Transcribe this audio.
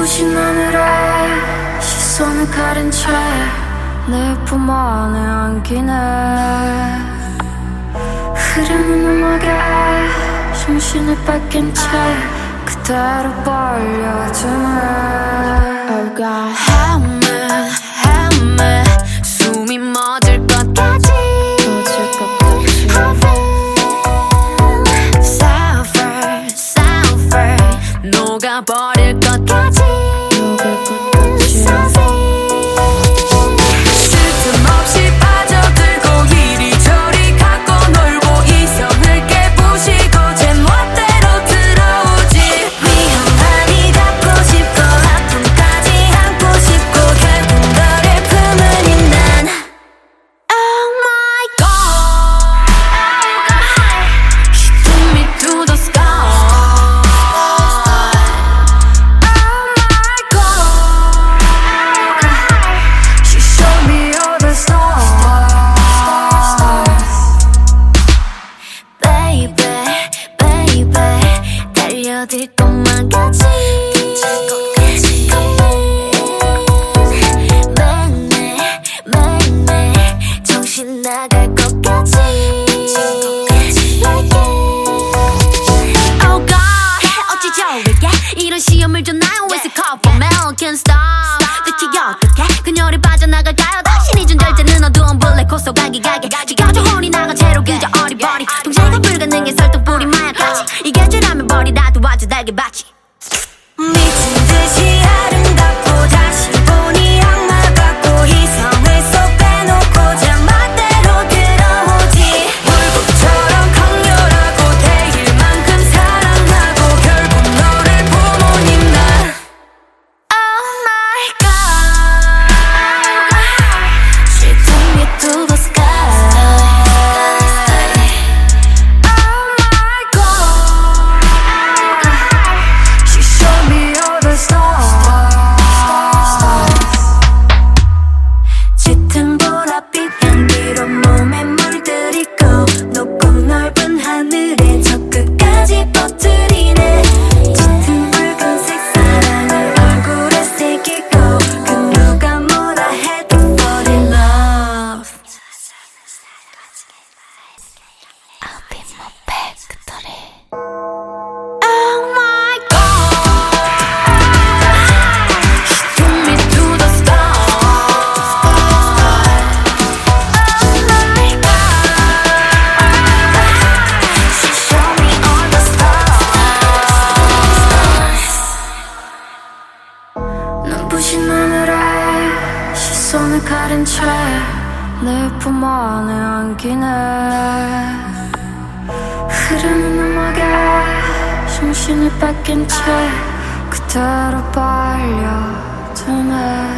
눈부신 하늘에 시선을 가린 채 내 품 안에 안기네. 흐르는 음악에 정신을 뺏긴 채 그대로 벌려주네. Oh God, help me 숨이 멎을 것 같지. I feel suffer 녹아버릴 것 같지. 쓸틈없이 빠져들고 이리저리 갖고 놀고 이성을 깨부시고 제 멋대로 들어오지. 위험하니 갖고 싶고 아픔까지 안고 싶고 결국 너를 품으니 난 Oh my God, She took me to the sky. 달려들 것만 같이 매일매일 정신 나갈 것 같이. Oh God, 어찌 저에게 이런 시험을 줬나요? What's it called for? Mel can't stop. 대체 어떻게 그녀를 빠져나갈까요? 당신이 준 절제는 어두운 블랙홀 가기 가게 지겨져 혼이 나간 채로 그저 어리버리 통제가 불가능해 설득뿌리 마약같이 이게 죄라면 버리라 도와줘 달걀밭이. 미친 듯이 아름답고 다시 보니 악마 같고 이성을 쏙 빼놓고 제 멋대로 들어오지. 불꽃처럼 강렬하고 태일만큼 사랑하고 결국 너를 부모님 난 Oh my God, She took me to the sky. 짙은 보랏빛 향기로 몸에 물들이고 높고 넓은 하늘에 저 끝까지 퍼뜨리네. 짙은 붉은색 사랑을 얼굴에 새기고 그 누가 뭐라 해도 fall in love. I'll be my factory. Oh my God, She took me to the sky. 눈부신 하늘에 시선을 가린 채 내 품 안에 안기네. 흐르는 음악에 정신을 뺏긴 채 그대로 빨려드네.